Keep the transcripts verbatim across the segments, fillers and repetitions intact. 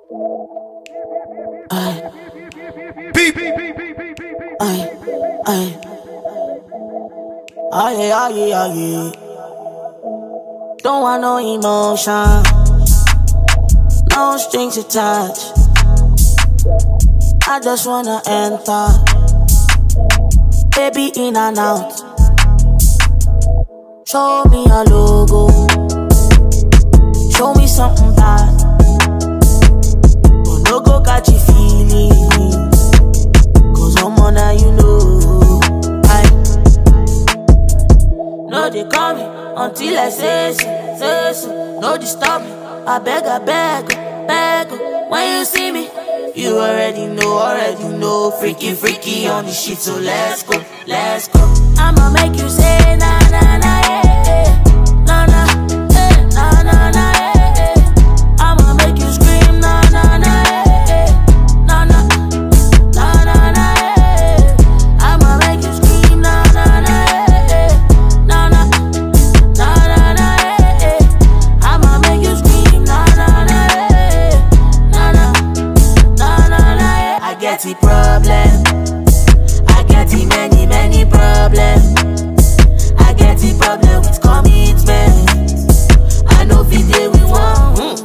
Aye. Beep. Aye. Aye. Aye, aye, aye. Don't want no emotion, no strings attached. I just wanna enter, baby, in and out. Show me a logo, show me something bad, but no go catch you feelings, cause I'm on that, you know. I no they call me until I say so, say so. No disturb me, I beg, I beg, beg. When you see me, you already know, already know. Freaky, freaky on the shit, so let's go, let's go. I'ma make you say na na na yeah, yeah. Na na, eh, na na na yeah, yeah. I'ma make you scream na na na yeah, yeah. Na na, na na na yeah. I'ma make you scream na na na yeah, yeah. Na na, na na na yeah. I'ma make you scream na na na yeah. Na na, na na na yeah. I get the problem, I get the many many problems. I get the problem with commitment. I know if day we want.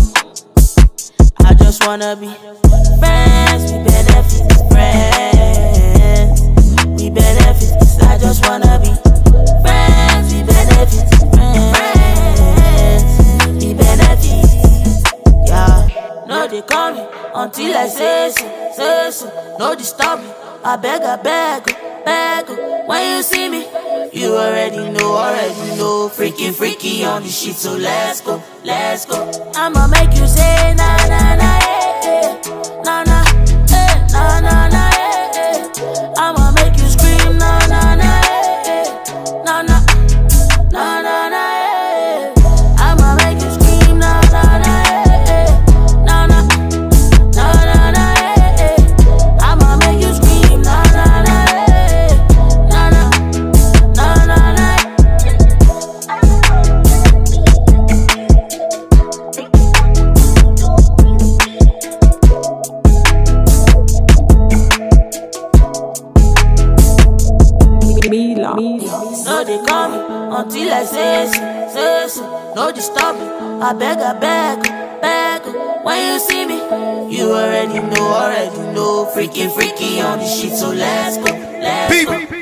I just wanna be friends, we benefit, friends, we benefit. I just wanna be friends, we benefit, friends, we benefit. Yeah, no they call me until I say so, say so. No disturb me, I beg, I beg, beg. When you see me, you already know, already know. Freaky, freaky on the shit, so let's go, let's go. I'ma make you say na na na yeah, yeah. Na na, eh, na na na yeah, yeah. I'ma make you scream na na na yeah, yeah. Na na, na na na yeah. I'ma make you scream na na na yeah, yeah. Na na, na na na yeah. I'ma make you scream na na na yeah. Na na, na na na. Mila. No they call me until I say so, say so. No disturb me, I beg, I beg, beg. When you see me, you already know, already know. Freaky, freaky on the shit, so let's go, let's go.